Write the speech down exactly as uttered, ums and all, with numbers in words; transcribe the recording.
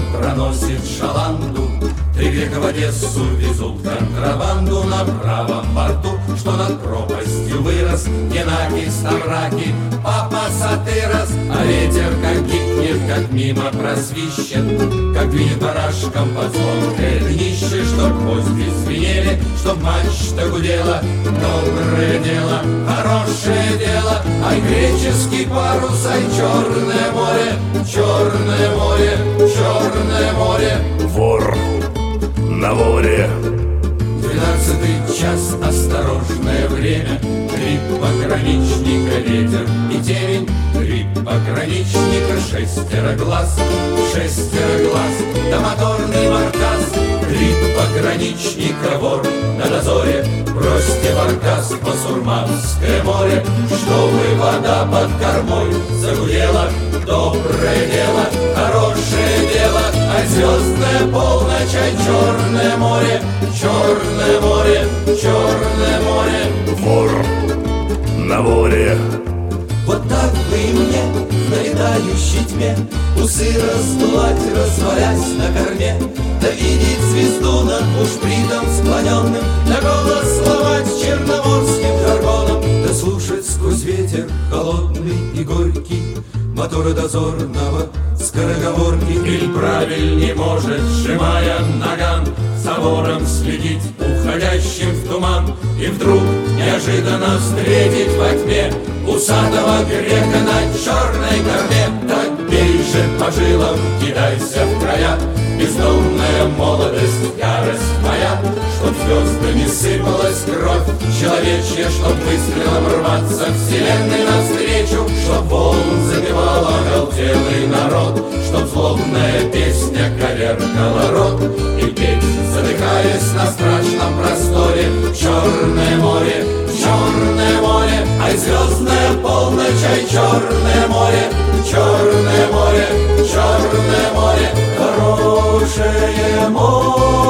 проносит шаланду. Три грека в Одессу везут контрабанду на правом борту, что над пропастью вырос Геннадий Ставраки, папа Сатырос. А ветер как гикнет, как мимо просвищет, как двинет барашком под звонкое днище, чтоб гвозди звенели, чтоб мачта гудела. Доброе дело, хорошее дело, ай, греческий парус, ай, Черное море, Черное море, Черное море. Вор на воре. Двенадцатый час, осторожное время, три пограничника, ветер и темень. Три пограничника, шестеро глаз, шестеро глаз, да моторный баркас. Три пограничника, вор на дозоре, бросьте баркас в Басурманское море, чтобы вода под кормой загудела. Доброе дело, хорошее дело, ай, звездная полночь, ай, Черное море, Черное море, Черное море. Вор на воре. Вот так бы и мне в налетающей тьме усы раздувать, развалясь на корме, да видеть звезду над бушпритом склоненным, да голос ломать черноморским жаргоном, да слушать сквозь ветер холодный и горький мотора дозорного скороговорки. Или правильней, может, сжимая наган, за вором следить, уходящим в туман, и вдруг неожиданно встретить во тьме усатого грека на черной корме. Так бей же по жилам, кидайся в края, бездомная молодость, ярость моя, чтоб звездами сыпалась кровь человечья, чтоб выстрелом рваться вселенной навстречу, чтоб волн забивал оголтелый народ, чтоб злобная песня коверкала рот, и петь, задыхаясь на страшном просторе: Черное море, Черное море, ай, звездная полночь, ай, Черное море, Черное море, Черное море, хорошее море.